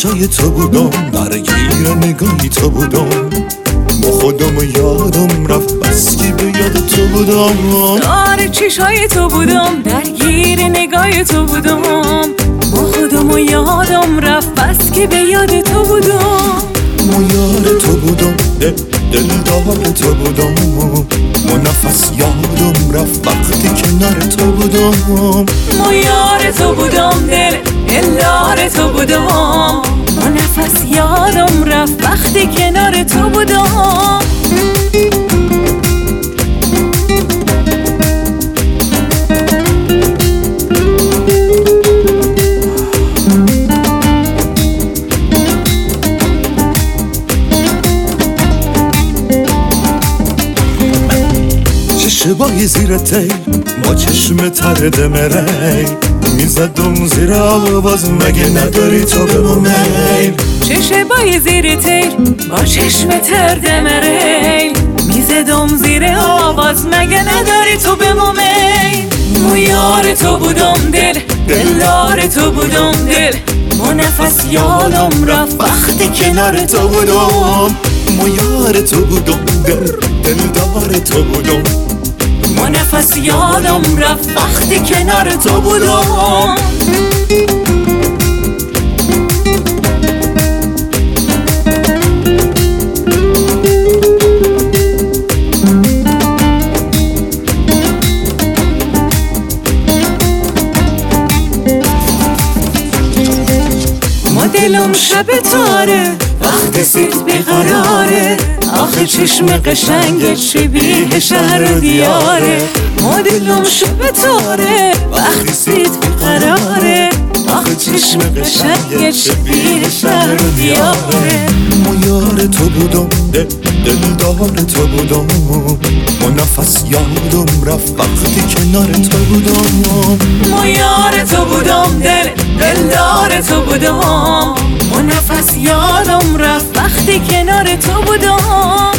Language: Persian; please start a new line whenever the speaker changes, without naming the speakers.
چشای تو بودم، درگیر نگاهی تو بودم، با خودم یادم رفت بس که به یاد تو بودم.
دار چشای تو بودم، درگیر نگاه تو بودم، با خودم یادم رفت بس که به یاد تو بودم.
ما یار تو بودم، دلدار تو بودم، ما نفس یادم رفت وقتی کنار تو بودم.
ما یار تو بودم، دلدار تو بودم، ما نفس یادم رفت وقتی کنار تو بودم.
شبای زیر تیل با چشم ترد مریل، میزدم زیر آواز مگه نداری تو به ما میل.
شبای زیر تیل با چشم ترد مریل، میزدم زیر آواز مگه نداری تو به ما میل. ما یار تو بودم، دلدار تو بودم، ما نفس یادم رفت وقتی کنار تو بودم.
ما یار تو بودم، دلدار تو بودم،
ما نفس یادم رفت وقتی کنار تو بودم. ما دلم شب تاره وقت سیت بیقراره، آخه چشم قشنگ شبیه شهر و دیاره. ما دلم شب تاره وقت سیت بیقراره، آخه چشم قشنگ شبیه شهر و دیاره.
ما یار تو بودم، دلدار تو بودم، ما نفس یادم رفت وقتی کنار تو بودم.
ما یار تو بودم، دلدار تو بودم، ما نفس یادم رفت وقتی کنار تو بودم.